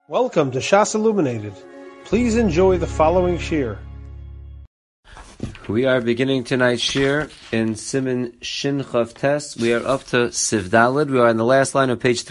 Welcome to Shas Illuminated. Please enjoy the following shir. We are beginning tonight's shir in Siman Shin Chav Tes. We are up to Siv Daled. We are on the last line of page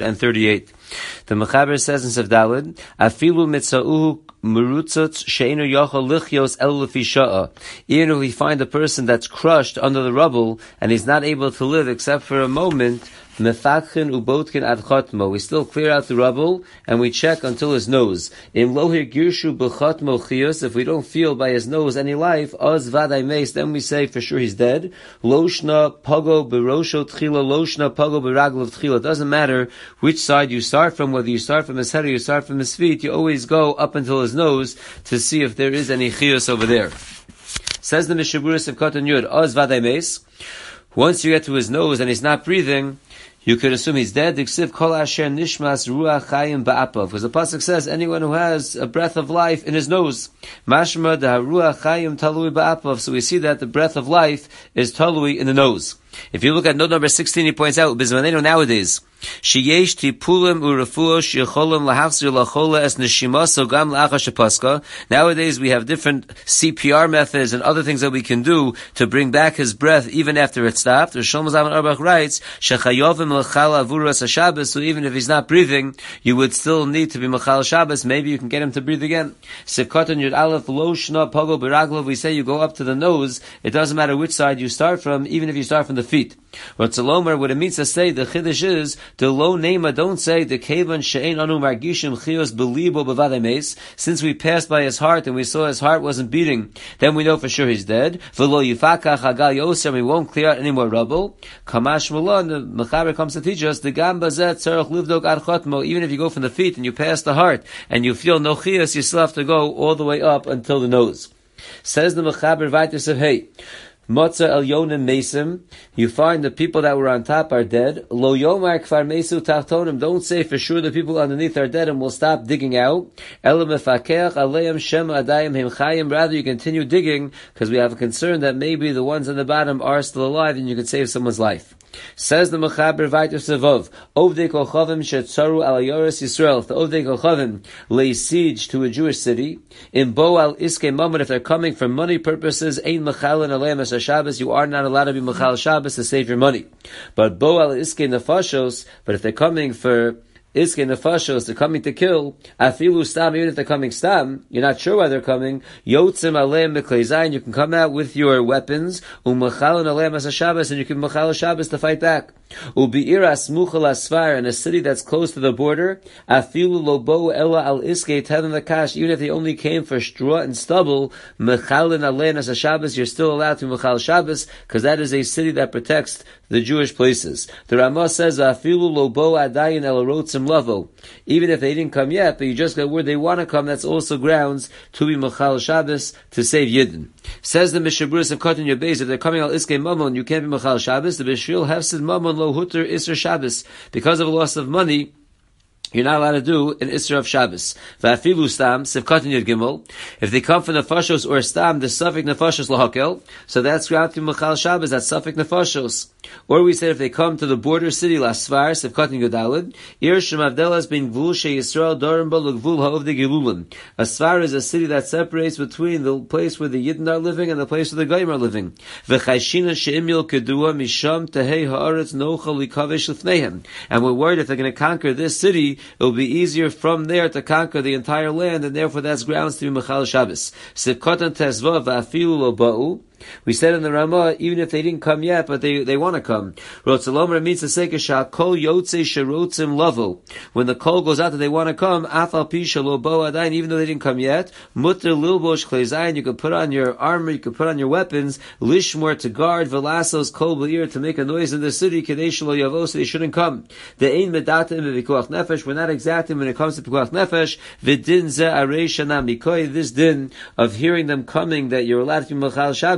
338. The Mechaber says in Siv Daled, Afilu mitzauhu merutzot she'enu yochel lichios el lefi sha'a. Even if we find a person that's crushed under the rubble and he's not able to live except for a moment, Mefachin ubotkin ad chotmo. We still clear out the rubble and we check until his nose. Im lohir girshu b'chotmo chiyus. If we don't feel by his nose any life, oz vaday meis. Then we say for sure he's dead. Loshna pago b'rosho tchila. Loshna pago b'raglav tchila. It doesn't matter which side you start from, whether you start from his head or you start from his feet. You always go up until his nose to see if there is any chiyus over there. Says the Mishaburis of Kotan Yud, oz vaday meis. Once you get to his nose and he's not breathing, you could assume he's dead. Diksiv kol asher nishmas ruach chayim ba'apav. Because the pasuk says anyone who has a breath of life in his nose. Mashma da ruach chayim talui ba'apav. So we see that the breath of life is talui in the nose. If you look at note number 16, he points out, Bizmanenu nowadays, Sheyesh tipulim urefuos shecholim lahachzir lachola es neshimaso gam la'achash paska. Nowadays we have different CPR methods and other things that we can do to bring back his breath even after it stopped. Shlomo Zalman Auerbach writes, Shechayovim l'chal avuras haShabbos. So even if he's not breathing, you would still need to be machal Shabbos. Maybe you can get him to breathe again. Sivkotan Yud Aleph lo shna pago b'raglov. We say you go up to the nose. It doesn't matter which side you start from, even if you start from the feet. What it means to say, the chiddush is, the lo nema, don't say, the kevan she'ein anu margishim chiyos belibo b'vadei meis. Since we passed by his heart and we saw his heart wasn't beating, then we know for sure he's dead. V'lo yifakach hagal yoser, we won't clear out any more rubble. Kamash mulon, the Mechaber comes to teach us, the gam bazet tzarech livdok ad chotmo, even if you go from the feet and you pass the heart and you feel no chiyos, you still have to go all the way up until the nose. Says the Mechaber Vaitis of Hey, Motza el yonim mesim. You find the people that were on top are dead. Lo yomar kfar mesu tachtonim. Don't say for sure the people underneath are dead and we'll stop digging out. Ela mefakeach aleim shem adayim hem chayim. Rather, you continue digging because we have a concern that maybe the ones on the bottom are still alive and you could save someone's life. Says the Mechaber Vayter Sevov, Ovdei Kochavim Shetzaru Al Yoris Yisrael. If the Ovdei Kochavim lay siege to a Jewish city, in Bo Al Iske Mamad, if they're coming for money purposes, Ein Mechalin Aleim Es HaShabbos, you are not allowed to be Mechal Shabbos to save your money. But Bo Al Iske Nefashos, but if they're coming for Iske Nefashos, they're coming to kill, Afilu Stam, even if they're coming Stam, you're not sure why they're coming, Yotzim Aleim Mekleizayin, you can come out with your weapons, Umechalin Aleim Es HaShabbos, and you can Mechal Shabbos to fight back. Ubi'ira Smuchal Asfar, in a city that's close to the border, Afilu Lobo Ella Al Iske Tevim Lakash, even if they only came for straw and stubble, Mechalin Aleim Es HaShabbos, you're still allowed to Mechal Shabbos, because that is a city that protects the Jewish places. The Ramah says, Afilu Lobo Adayin El Rotzim Lavo. Even if they didn't come yet, but you just got where they want to come, that's also grounds to be Mechal Shabbos, to save Yidden. Says the Mishaburis of Kotan Yabez, if they're coming Al Iske Mammon, you can't be Mechal Shabbos, the Bishvil Hefsid Mammon Lo Hutter Isser Shabbos. Because of a loss of money, you're not allowed to do an Isra of Shabbos. V'afilu stam, sivkatan yud gimel. If they come from nefashos or stam, the suffix nefashos lahakel. So that's ground to Mechal Shabbos, that's suffix nefashos. Or we said if they come to the border city, Lasvar, sivkatan yudalid, Ir Shem Avdelas bin Gvul She Yisrael Dorim Bo L'Gvul Ha'ovdei Gilulim. Asfar is a city that separates between the place where the Yidden are living and the place where the Goyim are living. V'chayshina she'imil kedua misham tehei ha'aretz nochal likavesh l'fneihem. And we're worried if they're going to conquer this city, it will be easier from there to conquer the entire land, and therefore that's grounds to be Mechal Shabbos. Sivkotan Tezvav V'afilu Lo Ba'u. We said in the Ramah, even if they didn't come yet, but they want to come. Rotzalomer means to say, Kol Yotze Sherotzim Lavo. When the kol goes out that they want to come, Afal Pisha Lo Bo Adayin, even though they didn't come yet, Mutter Lilbosh Chleizayin, you could put on your armor, you could put on your weapons, Lishmor to guard, Velasos Kol B'ir to make a noise in the city, Kadesh Lo Yavo, so they shouldn't come. The Ein Medatim V'Vikuach Nefesh, we're not exacting when it comes to Pikuach Nefesh, V'din Ze Arei Shana Mikoy, this din of hearing them coming that you're allowed to be Mechal Shabbos,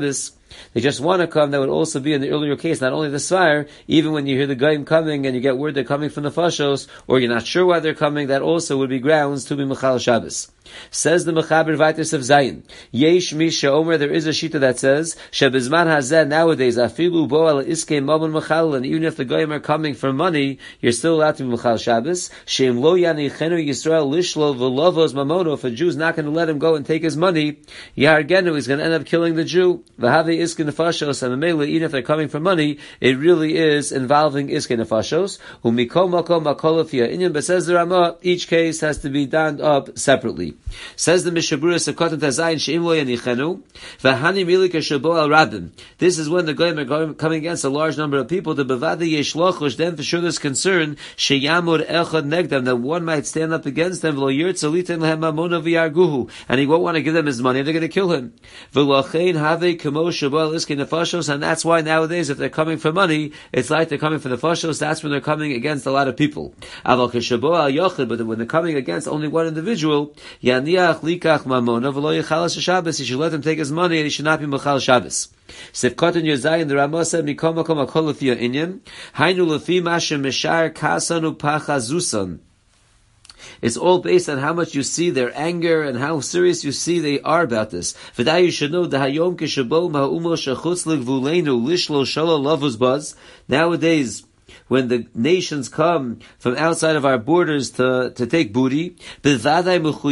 they just want to come, that would also be in the earlier case, not only the Svar, even when you hear the Goyim coming and you get word they're coming from the Fashos, or you're not sure why they're coming, that also would be grounds to be Mechal Shabbos. Says the Mechaber Vaitis of Zayin, Yesh Misha Omer, there is a shita that says, Shebizman Hazeh, nowadays, Afilu Bo Al Iske Mabon Mechal, and even if the Goyim are coming for money, you're still allowed to be Mechal Shabbos. Shem Lo Yani Chenu Yisrael Lishlo V'Lovos Mamono, if a Jew's not going to let him go and take his money, Yargenu, he's going to end up killing the Jew. V'Have Iske Nefashos, and Mamela, even if they're coming for money, it really is involving Iske Nefashos. Umiko Makom Makolofia Inyan, but says the Ramah, each case has to be done up separately. Says the Mishaburas of Kotan Tazayin Sheim Lo Yanichenu V'Hani Milika Shabo Al Rabim. This is when the Goyim are coming against a large number of people. The Bavada Yesh Lochush, then for sure there's concern Sheyamur Echad Negdam, that one might stand up against them V'Lo Yirtza Litem Lehem Mamona V'Yarguhu, and he won't want to give them his money, they're going to kill him. V'Lochein Have Kamo Shabo Al Iske Nefashos, and that's why nowadays if they're coming for money, it's like they're coming for the Fashos. That's when they're coming against a lot of people. Aval Keshabo Al Yochid, but when they're coming against only one individual, Yaniach Likach Mamona V'Lo Yichalas Shabbos, he should let him take his money and he should not be Mechal Shabbos. Sefkotan Yozayin, the Ramah said, Mikom Makom Akol Lefi Inyan, Hainu Lefi Mashem Meshar Kasanu Pachazusan. It's all based on how much you see their anger and how serious you see they are about this. V'day you should know the Hayom Kishabo Ma'umo Shechutz L'Gvulenu Lishlo Shala Lavuz Baz. Nowadays, when the nations come from outside of our borders to take booty, and for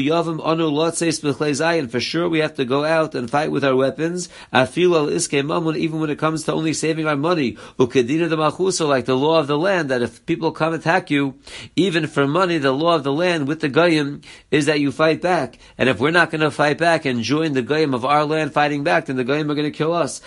sure we have to go out and fight with our weapons, even when it comes to only saving our money, like the law of the land, that if people come attack you, even for money, the law of the land with the Goyim is that you fight back. And if we're not going to fight back and join the Goyim of our land fighting back, then the Goyim are going to kill us.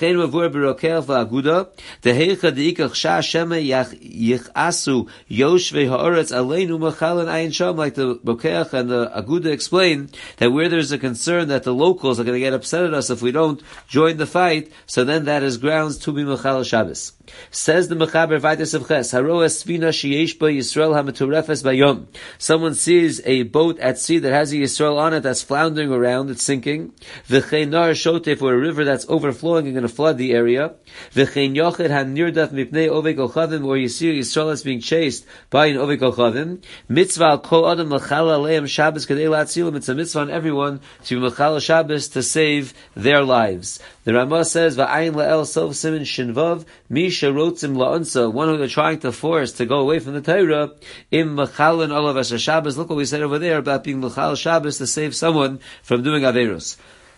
Yichasu Yoshvei Haaretz Aleinu Machalan Ayin Sham, like the Rokeach and the Aguda explain, that where there's a concern that the locals are going to get upset at us if we don't join the fight, so then that is grounds to be Mechal Shabbos. Says the Mechaber Vaitis of Ches, Haroa Svina Sheyesh Ba Yisrael HaMeturefes Bayom. Someone sees a boat at sea that has a Yisrael on it that's floundering around, it's sinking. V'chein nar shotef, or a river that's overflowing and going to flood the area. V'chein yochid ha-nirdaf mipnei ovei kochavim, or you see Yisrael is being chased by an ovei kochavim. Mitzvah al kol adam l'chal aleim Shabbos kadei la'atzilim. It's a mitzvah on everyone to be l'chal Shabbos to save their lives. The Ramah says, V'ayin la'el sof simin shinvav, mi sherotzim la'unsa, one who they're trying to force to go away from the Torah, im m'chalin olav asher Shabbos. Look what we said over there about being l'chal Shabbos to save someone from doing Averos.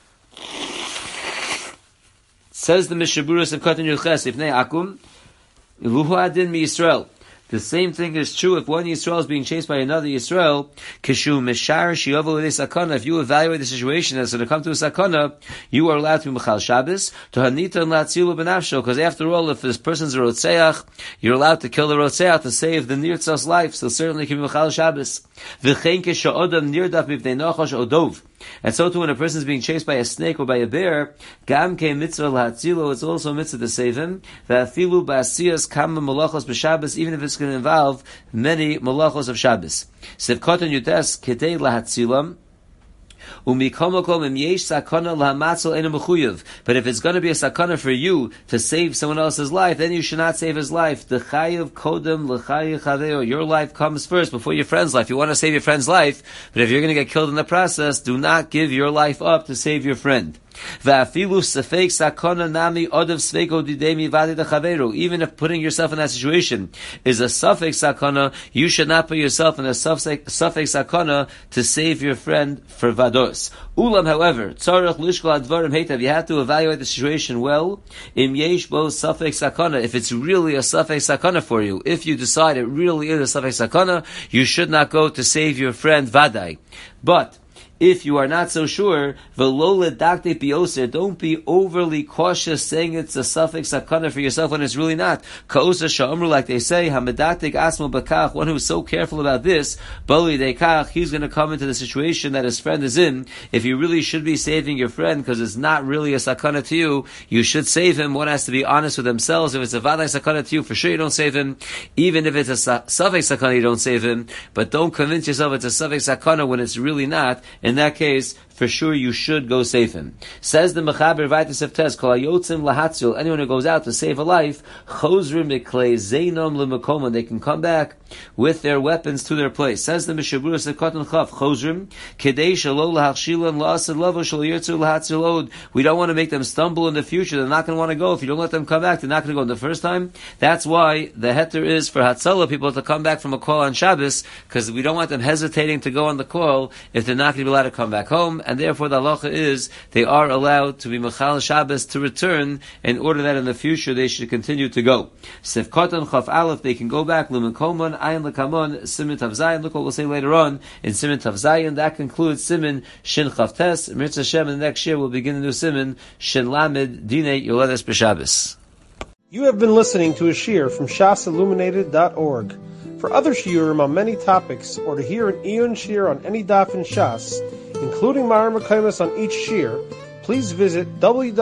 Says the Mishaburas of Katan Yuches, Ifnei Akum, Iluhu Adin mi Yisrael. The same thing is true if one Yisrael is being chased by another Yisrael. Kishu mishar shiyovu sakana. If you evaluate the situation as to come to a sakana, you are allowed to be mechal Shabbos to hanita and latzilu benafsho. Because after all, if this person's a rotzeach, you're allowed to kill the rotzeach to save the nirtzah's life. So certainly can be mechal Shabbos. V'chein kisha odam nirdaf mivnei nachash odov. And so too, when a person is being chased by a snake or by a bear, gam ke mitzvah lahatzilo, it's also a mitzvah to save him. V'afilu ba'asiyas kama malachos b'Shabbos, even if it's going to involve many malachos of Shabbos. Sivkotan yudes kedei lahatzilam. But if it's going to be a sakana for you to save someone else's life, then you should not save his life. The chayav kodem l'chayav chaveo. Your life comes first before your friend's life. You want to save your friend's life, but if you're going to get killed in the process, do not give your life up to save your friend. Even if putting yourself in that situation is a suffix sakana, you should not put yourself in a suffix sakana to save your friend for vados. Ulam, however, you have to evaluate the situation well. Im yesh bo suffix sakana. If it's really a suffix sakana for you, if you decide it really is a suffix sakana, you should not go to save your friend vadai. But if you are not so sure, don't be overly cautious saying it's a suffix sakana for yourself when it's really not. Ka'osa sha'amru, like they say, hamidatik asmo bakach, one who's so careful about this, bali dekach, he's going to come into the situation that his friend is in. If you really should be saving your friend because it's not really a sakana to you, you should save him. One has to be honest with themselves. If it's a vadai sakana to you, for sure you don't save him. Even if it's a suffix sakana, you don't save him. But don't convince yourself it's a suffix sakana when it's really not. In that case, for sure you should go save him. Says the Mechaber Vaitis of Tes, Kol hayotzim lahatzil, anyone who goes out to save a life, chozrim miklei zeinom l'makomon, they can come back with their weapons to their place. Says the Mishaburus of Kotan Chav, chozrim, kedei shalo lahachshilan la'asad lavo shal yirtzu lahatzil od. We don't want to make them stumble in the future. They're not going to want to go. If you don't let them come back, they're not going to go the first time. That's why the heter is for Hatzalah people to come back from a call on Shabbos, because we don't want them hesitating to go on the call if they're not going to be allowed to come back home, and therefore the halacha is they are allowed to be Mechal Shabbos to return in order that in the future they should continue to go. Sif Kotan Chaf Aleph, they can go back, Lumen Koman, Ayin Lekamon, Siman Tav Zayin. Look what we'll say later on in Siman Tav Zayin. That concludes Siman Shin Chaf Tes. Mirza Hashem, in the next year we'll begin the new Siman Shin Lamed Dinei Yoledes B'Shabbos. You have been listening to a shiur from shasilluminated.org. For other shiurim on many topics, or to hear an Iyun shiur on any daf in Shas, including Mareh Mekomos on each shiur, please visit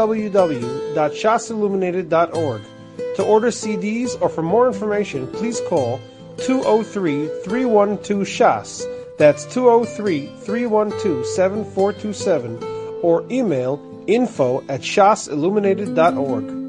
www.shasilluminated.org. To order CDs or for more information, please call 203-312-SHAS. That's 203-312-7427, or email info@shasilluminated.org.